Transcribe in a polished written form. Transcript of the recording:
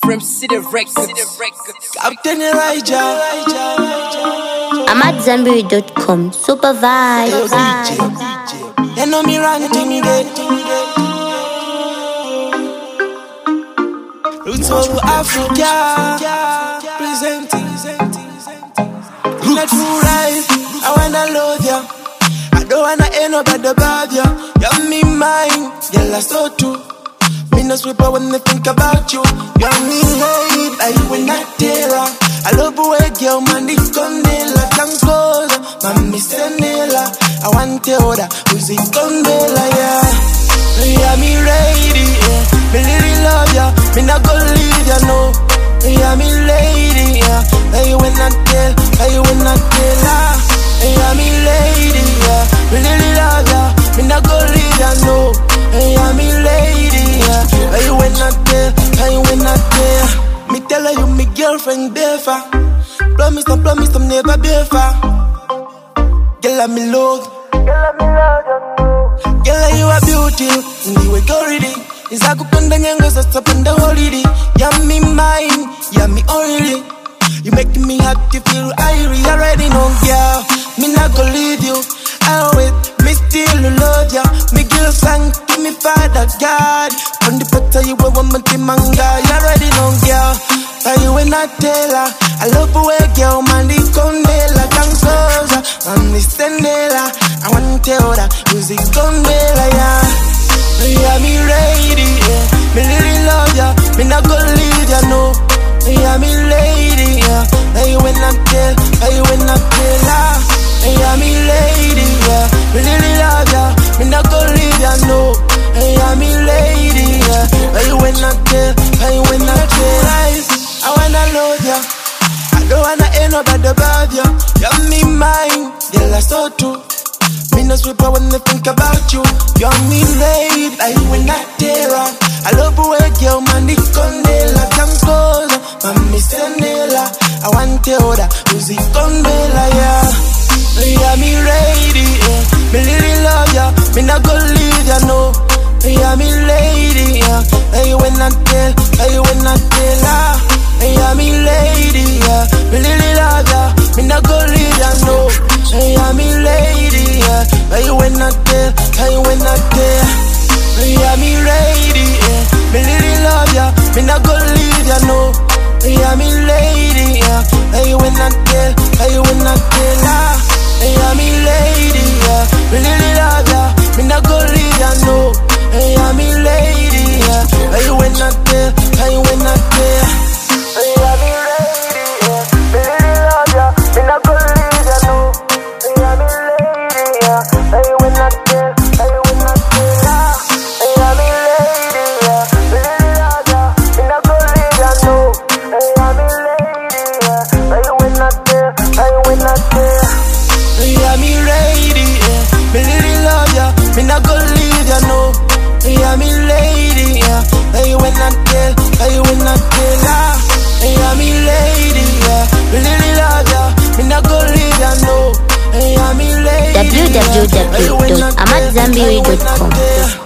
From City Records. Captain Elijah. I'm at Zanberry.com. Super vibe. Yo, DJ. You know me ranting again. Roots of Africa. Presenting. Not true right. I wanna love ya. I don't wanna end up at the bar, ya. You're me mine. Girl, I saw too. Me no sweeper when I think about you. You're me hate. I will not tell. I love the way girl man the condela can close. Mami senela. I want to order who's it condela, yeah. Yeah, me ready, yeah. Me really love ya. Me not gonna leave ya, no. Yeah, me lady, yeah. Hey, when I tell, hey, when I tell her. Yeah, me lady, yeah. Me really love ya. Me not gonna leave ya, no. Yeah, me lady, yeah. Hey, when I tell, hey, when I tell. Me tell her you me girlfriend, Defa. Promise, I'm never be far. Girl, I'm in love. Girl, you are beauty. Ndiwe goridi. Nizakupenda nyengo sasa penda holiday. Yeah, me mine. Yeah, me only. You make me happy, feel irie. Already know, girl. Me not gonna leave you. I'll wait. Me still love ya. Me girl sang to me father God. On the better you were one manga. You already know, girl. Why you when I tell her I love the way girl man the condela can close her. I'm the Stendela. I want to tell her music condela, yeah. Yeah, me ready, yeah. Me really love ya. Me not gonna leave ya, no. Yeah, me lady, yeah. Hey, when I tell, hey, when I tell her. Yeah, me lady, yeah. Me really love ya. Me not gonna leave ya, no. Yeah, me lady, yeah. Hey, when I tell, hey, when I tell her. I wanna love ya. I don't wanna end up at the bar, ya. You're me mine, girl, I saw too. Me no sweeper when I think about you. You're me lady, I will not tell her. I love the way girl man the condela can close. Mami senela, I want to order music condela, yeah. Yeah, me ready, yeah. Me really love ya. Me not gonna leave ya, no. Yeah, me lady, yeah. Hey, when I tell, hey, when I tell her. Yeah, me lady, yeah. Me really love ya. Me not gonna leave ya, no. Yeah, me lady, yeah. Hey, when I tell, hey, when I tell. Yeah, me ready, yeah. Me really love ya. Me not gonna leave ya, no. Yeah, me lady, yeah. Hey, when I tell, hey, when I tell her. Yeah, me lady, yeah. Me really love ya. Me not gonna leave ya, no. Yeah, me lady, yeah. Hey, when I tell, hey, when I tell. Yeah, me lady, yeah. Me really love ya. Me not gonna leave ya, no. Yeah, me lady, yeah. Hey, when I tell, hey, when I tell her. Yeah, me lady, yeah. Me really love ya. Me not gonna leave ya, no. Yeah, me lady, yeah. Hey, when I tell, hey, when I tell. Yeah, me ready, yeah. Me really love ya. Me not gonna leave ya, no. Yeah, me lady, yeah. Hey, when I tell, hey, when I tell her. Yeah, me lady, yeah. Me really love ya. Me not gonna leave ya, no. Yeah, me lady, www.amatzambiri.com